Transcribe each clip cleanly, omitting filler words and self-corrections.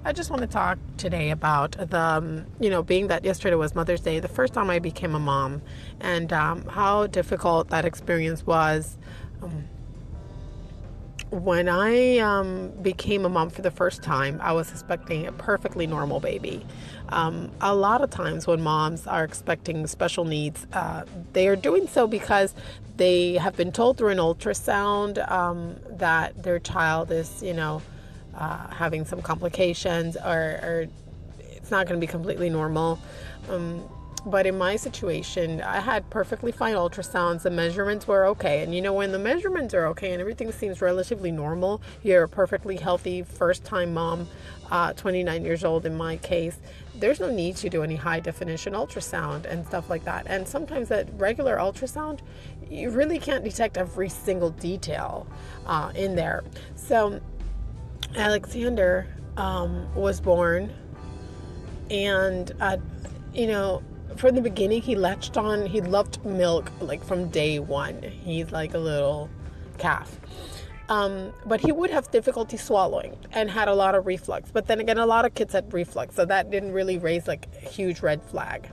I just want to talk today about being that yesterday was Mother's Day, the first time I became a mom, and how difficult that experience was. When I became a mom for the first time, I was expecting a perfectly normal baby. A lot of times when moms are expecting special needs, they are doing so because they have been told through an ultrasound that their child is, having some complications, or it's not going to be completely normal. But in my situation, I had perfectly fine ultrasounds. The measurements were okay. And when the measurements are okay and everything seems relatively normal, you're a perfectly healthy first-time mom, 29 years old in my case, there's no need to do any high-definition ultrasound and stuff like that. And sometimes that regular ultrasound, you really can't detect every single detail in there. So Alexander was born, and from the beginning, he loved milk, like from day one. He's like a little calf. But he would have difficulty swallowing and had a lot of reflux. But then again, a lot of kids had reflux, so that didn't really raise like a huge red flag.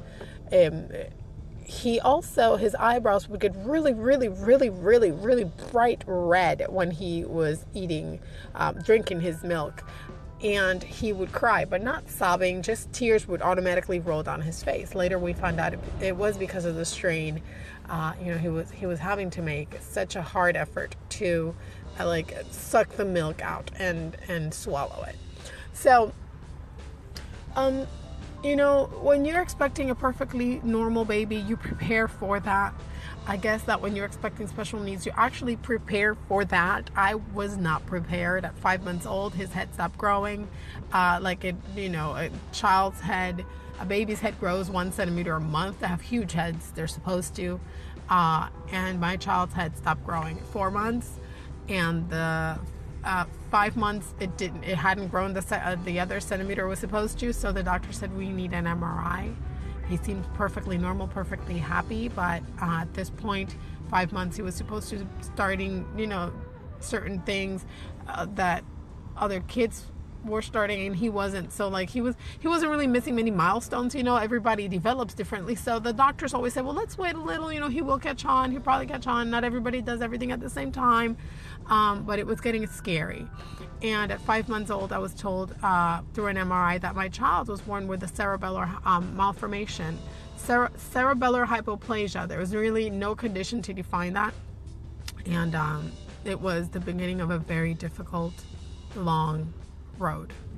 His eyebrows would get really, really, really, really, really bright red when he was drinking his milk. And he would cry, but not sobbing, just tears would automatically roll down his face. Later we found out it was because of the strain. He was having to make such a hard effort to suck the milk out and swallow it. So, when you're expecting a perfectly normal baby, you prepare for that. I guess that when you're expecting special needs, you actually prepare for that. I was not prepared. At 5 months old, his head stopped growing. A child's head, a baby's head grows 1 centimeter a month. They have huge heads. They're supposed to. And my child's head stopped growing at 4 months. And the 5 months, it hadn't grown the other centimeter it was supposed to. So the doctor said, we need an MRI. He seemed perfectly normal, perfectly happy, but at this point, 5 months, he was supposed to starting, certain things that other kids were starting, and he wasn't. So he wasn't really missing many milestones. Everybody develops differently. So the doctors always say, well, let's wait a little. He will catch on. He'll probably catch on. Not everybody does everything at the same time. But it was getting scary. And at 5 months old, I was told through an MRI that my child was born with a cerebellar malformation, cerebellar hypoplasia. There was really no condition to define that. And it was the beginning of a very difficult, long road.